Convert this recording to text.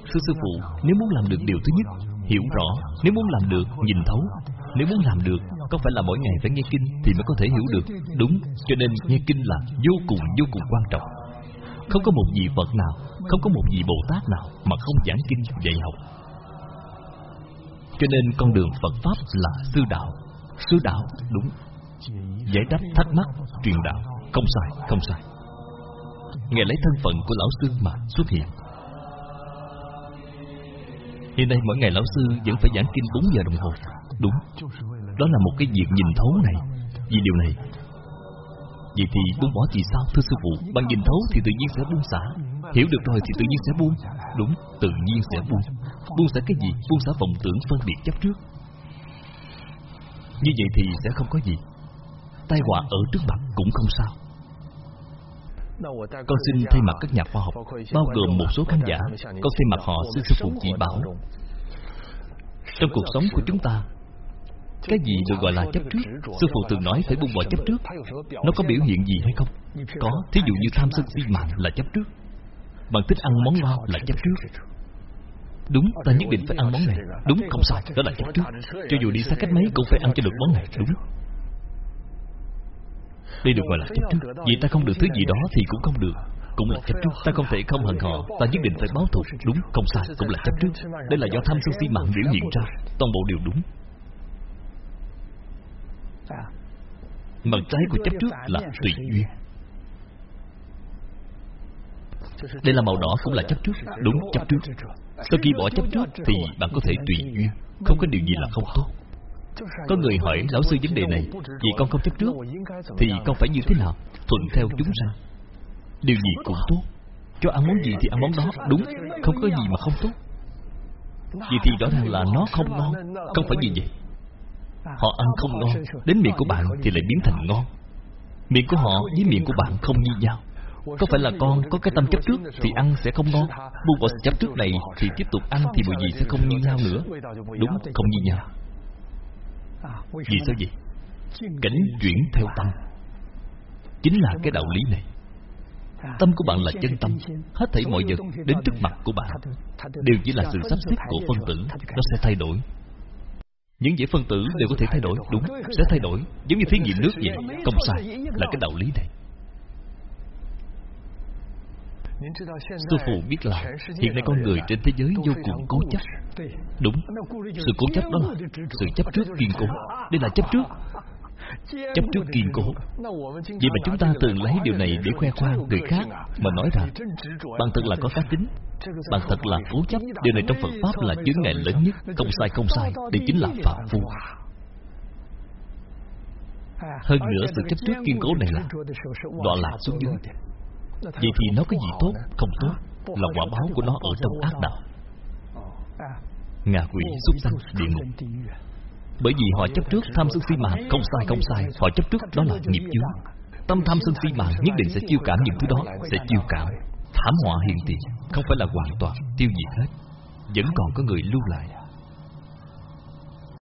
Sư phụ, nếu muốn làm được điều thứ nhất, hiểu rõ. Nếu muốn làm được, nhìn thấu. Nếu muốn làm được, có phải là mỗi ngày phải nghe kinh thì mới có thể hiểu được? Đúng, cho nên nghe kinh là vô cùng quan trọng. Không có một vị Phật nào, không có một vị Bồ Tát nào mà không giảng kinh dạy học. Cho nên con đường Phật Pháp là sư đạo. Sư đạo, đúng. Giải đáp thắc mắc, truyền đạo. Không sai, không sai. Ngài lấy thân phận của lão sư mà xuất hiện. Hiện nay mỗi ngày lão sư vẫn phải giảng kinh 4 giờ đồng hồ. Đúng. Đó là một cái việc nhìn thấu này. Vì điều này. Vậy thì buông bỏ thì sao, thưa sư phụ? Bạn nhìn thấu thì tự nhiên sẽ buông xả. Hiểu được rồi thì tự nhiên sẽ buông. Đúng, tự nhiên sẽ buông. Buông xả cái gì? Buông xả vọng tưởng phân biệt chấp trước. Như vậy thì sẽ không có gì. Tai họa ở trước mặt cũng không sao. Con xin thay mặt các nhà khoa học, bao gồm một số khán giả, con thay mặt họ xin sư phụ chỉ bảo. Trong cuộc sống của chúng ta, cái gì được gọi là chấp trước? Sư phụ từng nói phải buông bỏ chấp trước. Nó có biểu hiện gì hay không? Có. Thí dụ như tham sân si mạng là chấp trước. Bạn thích ăn món ngon là chấp trước. Đúng, ta nhất định phải ăn món này. Đúng, không sai, đó là chấp trước. Cho dù đi xa cách mấy cũng phải ăn cho được món này. Đúng. Đây được gọi là chấp trước. Vì ta không được thứ gì đó thì cũng không được. Cũng là chấp trước. Ta không thể không hận họ. Ta nhất định phải báo thù. Đúng, không sai, cũng là chấp trước. Đây là do tham sân si mạng biểu hiện ra. Toàn bộ đều đúng. Mặt trái của chấp trước là tùy duyên. Đây là màu đỏ cũng là chấp trước. Đúng, chấp trước. Sau khi bỏ chấp trước thì bạn có thể tùy duyên. Không có điều gì là không tốt. Có người hỏi lão sư vấn đề này: vì con không chấp trước thì con phải như thế nào? Thuận theo chúng sanh. Điều gì cũng tốt. Cho ăn món gì thì ăn món đó. Đúng, không có gì mà không tốt. Vậy thì rõ ràng là nó không ngon. Không phải như vậy. Họ ăn không ngon, đến miệng của bạn thì lại biến thành ngon. Miệng của họ với miệng của bạn không như nhau. Có phải là con có cái tâm chấp trước thì ăn sẽ không ngon? Buông bỏ chấp trước này thì tiếp tục ăn thì mùi vị sẽ không như nhau nữa. Đúng, không như nhau. Vì sao vậy? Cảnh chuyển theo tâm. Chính là cái đạo lý này. Tâm của bạn là chân tâm. Hết thảy mọi vật đến trước mặt của bạn đều chỉ là sự sắp xếp của phân tử. Nó sẽ thay đổi. Những vẻ phân tử đều có thể thay đổi. Đúng, sẽ thay đổi. Giống như thí nghiệm nước vậy. Không sai, là cái đạo lý này. Sư phụ biết là hiện nay con người trên thế giới vô cùng cố chấp. Đúng, sự cố chấp đó là sự chấp trước kiên cố. Đây là chấp trước. Chấp trước kiên cố. Vậy mà chúng ta thường lấy điều này để khoe khoang người khác, mà nói rằng bạn thật là có cá tính, bạn thật là cố chấp. Điều này trong Phật Pháp là chướng ngại lớn nhất. Không sai, không sai. Đây chính là phạm phu. Hơn nữa, sự chấp trước kiên cố này là đọa lạc xuống dưới. Vậy thì nó có gì tốt? Không tốt. Là quả báo của nó ở trong ác đạo. Ngạ quỷ, súc sanh, địa ngục. Bởi vì họ chấp trước tham sân si mạng. Không sai, không sai. Họ chấp trước đó là nghiệp chướng. Tâm tham sân si mạng nhất định sẽ chiêu cảm những thứ đó. Sẽ chiêu cảm. Thảm họa hiện tiền. Không phải là hoàn toàn tiêu diệt hết. Vẫn còn có người lưu lại.